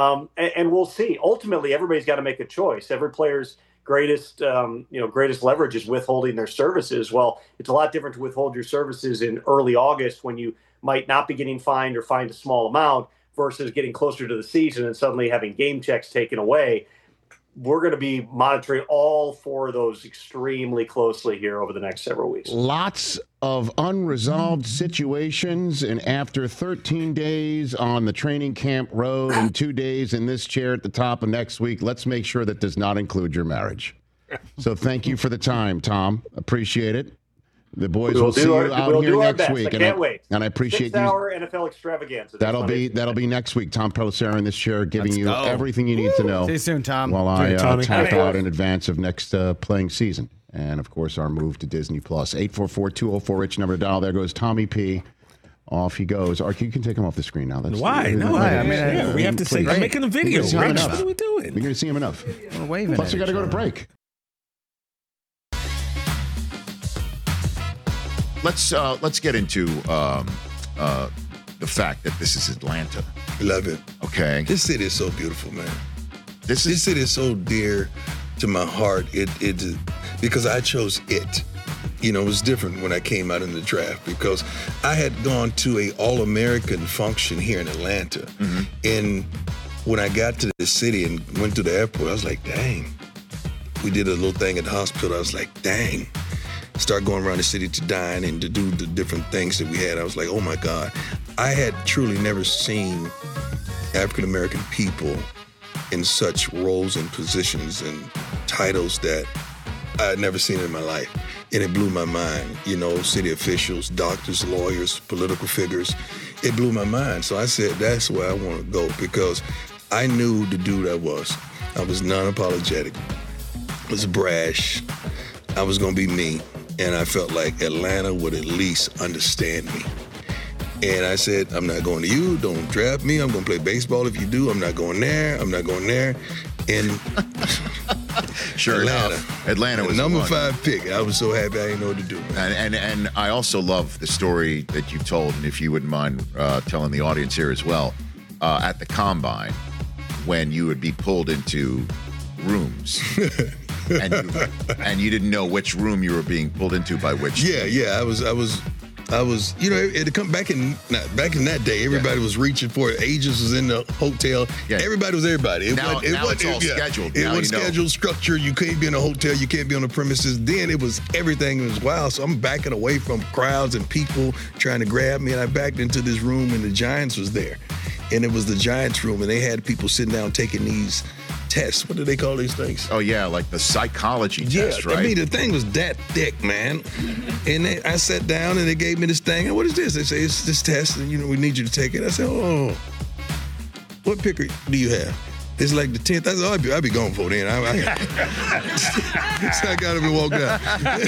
And we'll see. Ultimately, everybody's got to make a choice. Every player's greatest leverage is withholding their services. Well, it's a lot different to withhold your services in early August when you might not be getting fined or fined a small amount versus getting closer to the season and suddenly having game checks taken away. We're going to be monitoring all 4 of those extremely closely here over the next several weeks. Lots of unresolved situations, and after 13 days on the training camp road and 2 days in this chair at the top of next week, let's make sure that does not include your marriage. So thank you for the time, Tom. Appreciate it. The boys will see you out here next week. I can't wait. And I appreciate 6-hour NFL extravaganza. That'll be next week. Tom Pelissero in this chair giving you everything you need to know. See you soon, Tom. While I tap out in advance of next playing season. And, of course, our move to Disney+. 844-204-RICH number to dial. There goes Tommy P. Off he goes. Ark, you can take him off the screen now. Why? No. We have to say, I'm making a video. What are we doing? You're going to see him enough. Plus, we got to go to break. Let's get into the fact that this is Atlanta. Love it. Okay. This city is so beautiful, man. This city is so dear to my heart. It because I chose it. It was different when I came out in the draft because I had gone to a All-American function here in Atlanta. Mm-hmm. And when I got to the city and went to the airport, I was like, dang. We did a little thing at the hospital. I was like, dang. start going around the city to dine and to do the different things that we had, I was like, oh my God. I had truly never seen African-American people in such roles and positions and titles that I had never seen in my life. And it blew my mind, city officials, doctors, lawyers, political figures. It blew my mind. So I said, that's where I want to go, because I knew the dude I was. I was non-apologetic. I was brash. I was going to be me. And I felt like Atlanta would at least understand me. And I said, I'm not going to you. Don't draft me. I'm going to play baseball if you do. I'm not going there. I'm not going there. And sure enough, Atlanta was number 5 pick. I was so happy I didn't know what to do. And I also love the story that you told, and if you wouldn't mind telling the audience here as well, at the Combine, when you would be pulled into rooms. and you didn't know which room you were being pulled into by which. Yeah. I was, it come back in that day. Everybody was reaching for it. Agents was in the hotel. Yeah. Everybody was everybody. Now it's all scheduled. It was scheduled, structured. You can't be in a hotel. You can't be on the premises. Then it was everything was wild. So I'm backing away from crowds and people trying to grab me, and I backed into this room, and the Giants was there, and it was the Giants room, and they had people sitting down taking these tests. What do they call these things? Oh, yeah, like the psychology test, right? I mean, the thing was that thick, man. And I sat down, and they gave me this thing. And what is this? They say, it's this test, and, we need you to take it. I said, oh, what picker do you have? It's like the 10th. I said, I'll be gone before then. So I got up and walked out.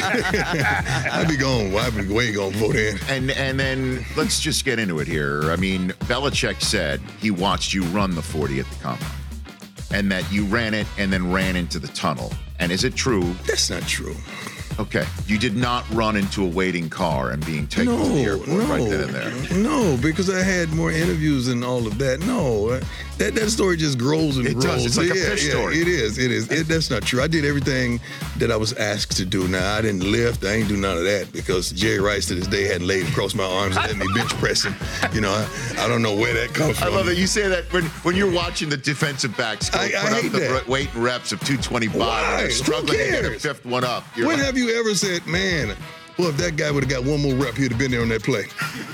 I'll be gone. I'll be way gone before then. And then let's just get into it here. I mean, Belichick said he watched you run the 40 at the Combine, and that you ran it and then ran into the tunnel. And is it true? That's not true. Okay. You did not run into a waiting car and being taken to the airport right then and there. No, because I had more interviews and all of that. No, that story just grows and grows. It does. It's like a fish story. It is. That's not true. I did everything that I was asked to do. Now, I didn't lift. I ain't do none of that because Jerry Rice to this day hadn't laid across my arms and let me bench press him. I don't know where that comes from. I love that you say that when you're watching the defensive backs go put up the weight and reps of 225 and they're struggling to get a fifth one up. When have you ever said, man, well, if that guy would have got one more rep, he'd have been there on that play?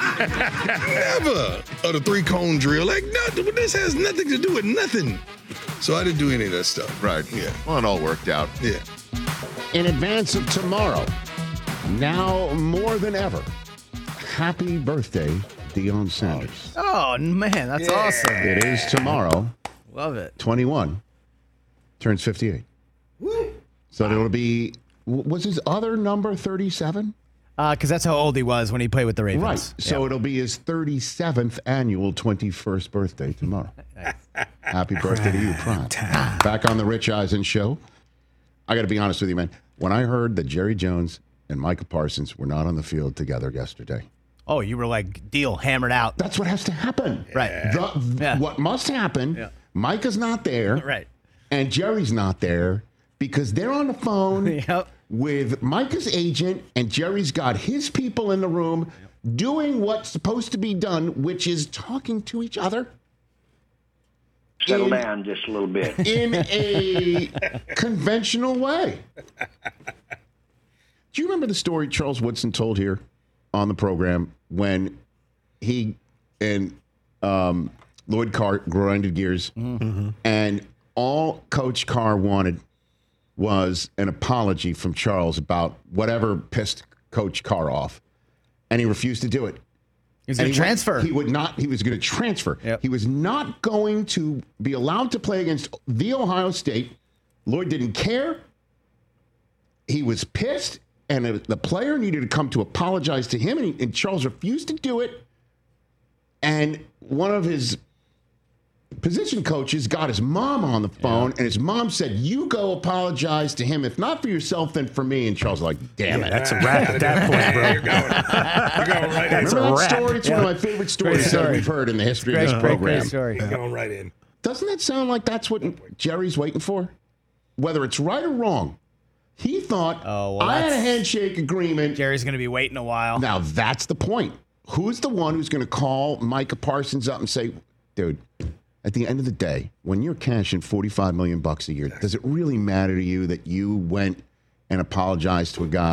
Never. Or the 3-cone drill. Like, no, this has nothing to do with nothing. So I didn't do any of that stuff. Right. Yeah. Well, it all worked out. Yeah. In advance of tomorrow, now more than ever, happy birthday, Deion Sanders. Oh, man, that's awesome. It is tomorrow. Love it. 21. Turns 58. Woo. So it'll be... Was his other number 37? Because that's how old he was when he played with the Ravens. Right. So it'll be his 37th annual 21st birthday tomorrow. Nice. Happy birthday to you, Prime. Back on the Rich Eisen show. I got to be honest with you, man. When I heard that Jerry Jones and Micah Parsons were not on the field together yesterday. Oh, you were like, deal, hammered out. That's what has to happen. Right. What must happen, Micah's not there. Right. And Jerry's not there because they're on the phone with Micah's agent, and Jerry's got his people in the room doing what's supposed to be done, which is talking to each other. Settle down just a little bit. In a conventional way. Do you remember the story Charles Woodson told here on the program when he and Lloyd Carr grinded gears, and all Coach Carr wanted was an apology from Charles about whatever pissed Coach Carr off, and he refused to do it. He was going to transfer. He would not. He was going to transfer. Yep. He was not going to be allowed to play against the Ohio State. Lloyd didn't care. He was pissed, and the player needed to come to apologize to him, and Charles refused to do it. And one of his position coaches got his mom on the phone, and his mom said, "You go apologize to him. If not for yourself, then for me." And Charles was like, "Damn it, that's a wrap at that point, bro." You're going right in. Remember that story? It's one of my favorite stories that we've heard in the history of this program. Great story. You're going right in. Doesn't that sound like that's what Jerry's waiting for? Whether it's right or wrong, he thought, I had a handshake agreement. Jerry's going to be waiting a while. Now, that's the point. Who's the one who's going to call Micah Parsons up and say, dude, at the end of the day, when you're cashing $45 million a year, does it really matter to you that you went and apologized to a guy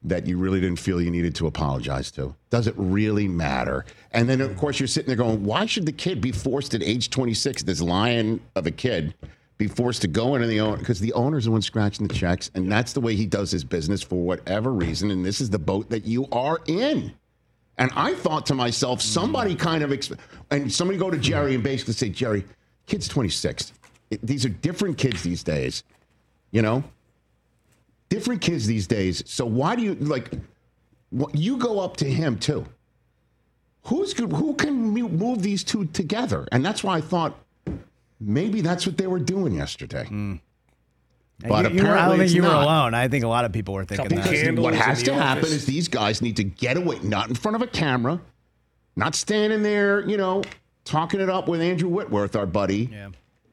that you really didn't feel you needed to apologize to? Does it really matter? And then, of course, you're sitting there going, why should the kid be forced at age 26, this lion of a kid, be forced to go into the owner? Because the owner's the one scratching the checks, and that's the way he does his business for whatever reason, and this is the boat that you are in. And I thought to myself, somebody kind of, and somebody go to Jerry and basically say, Jerry, kid's 26. These are different kids these days, you know? Different kids these days. So why do you, you go up to him too. Who can move these two together? And that's why I thought maybe that's what they were doing yesterday. But apparently I don't think you were not. alone. I think a lot of people were thinking that. What has to happen is these guys need to get away, not in front of a camera, not standing there, talking it up with Andrew Whitworth, our buddy. Yeah.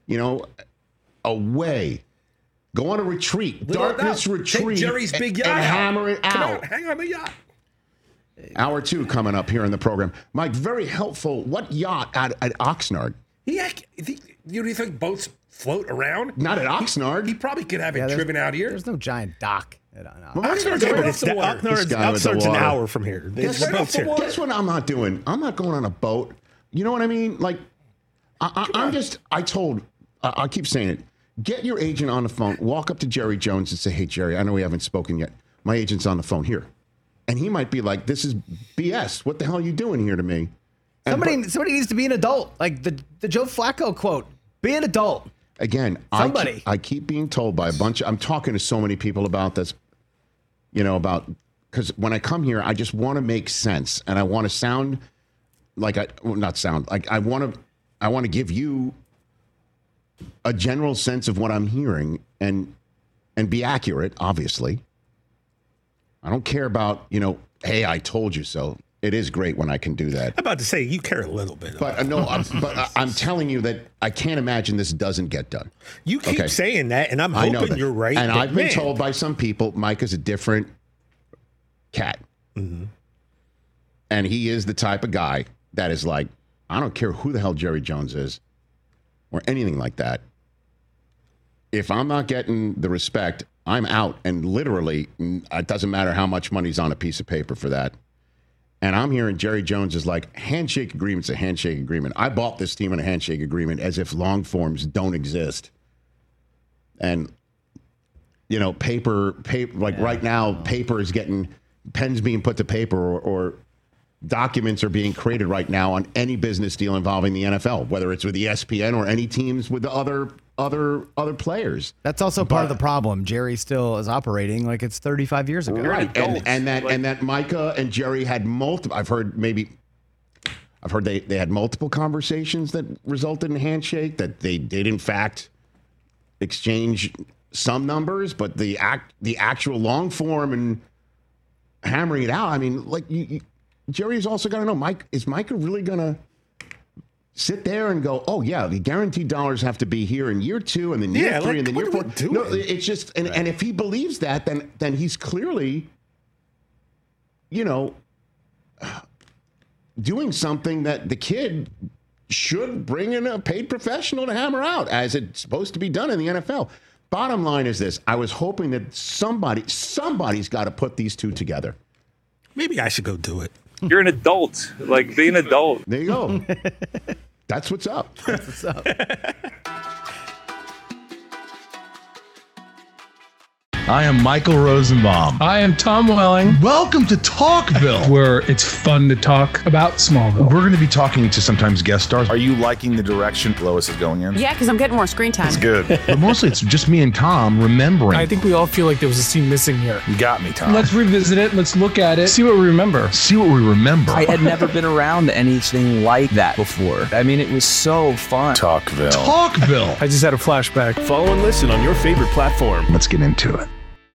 Away. Go on a retreat. Darkness retreat. Take Jerry's big yacht and hammer it out. Come on, hang on the yacht. Hour 2 coming up here in the program. Mike, very helpful. What yacht at Oxnard? You think boats float around? Not at Oxnard. He probably could have it driven out here. There's no giant dock at Oxnard's right off the water. Oxnard's an hour from here. Guess what I'm not doing? I'm not going on a boat. You know what I mean? I keep saying it. Get your agent on the phone. Walk up to Jerry Jones and say, hey, Jerry, I know we haven't spoken yet. My agent's on the phone here. And he might be like, this is BS. What the hell are you doing here to me? Somebody needs to be an adult. Like the Joe Flacco quote, be an adult. Again, I keep being told by a bunch. I'm talking to so many people about this, because when I come here, I just want to make sense. And I want to sound like I want to give you a general sense of what I'm hearing and be accurate, obviously. I don't care about, hey, I told you so. It is great when I can do that. I'm about to say, you care a little bit. But I'm telling you that I can't imagine this doesn't get done. You keep saying that, and I'm hoping you're right. And I've been told by some people, Mike is a different cat. Mm-hmm. And he is the type of guy that is like, I don't care who the hell Jerry Jones is or anything like that. If I'm not getting the respect, I'm out. And literally, it doesn't matter how much money's on a piece of paper for that. And I'm hearing Jerry Jones is like, handshake agreement's a handshake agreement. I bought this team in a handshake agreement as if long forms don't exist. And, paper, right now, paper is pens being put to paper or documents are being created right now on any business deal involving the NFL, whether it's with ESPN or any teams with the other players. That's also part of the problem. Jerry still is operating like it's 35 years ago. Right. And that Micah and Jerry had multiple, I've heard they had multiple conversations that resulted in a handshake, that they did in fact exchange some numbers, but the actual long form and hammering it out, I mean, Jerry's also got to know, is Micah really going to sit there and go, oh, yeah, the guaranteed dollars have to be here in year 2 and then year 3 and then year 4. No, it's just, and if he believes that, then he's clearly, doing something that the kid should bring in a paid professional to hammer out, as it's supposed to be done in the NFL. Bottom line is this. I was hoping that somebody's got to put these two together. Maybe I should go do it. You're an adult. Be an adult. There you go. That's what's up. That's what's up. I am Michael Rosenbaum. I am Tom Welling. Welcome to Talkville, where it's fun to talk about Smallville. We're going to be talking to sometimes guest stars. Are you liking the direction Lois is going in? Yeah, because I'm getting more screen time. It's good. But mostly it's just me and Tom remembering. I think we all feel like there was a scene missing here. You got me, Tom. Let's revisit it. Let's look at it. See what we remember. I had never been around anything like that before. I mean, it was so fun. Talkville. Talkville. I just had a flashback. Follow and listen on your favorite platform. Let's get into it.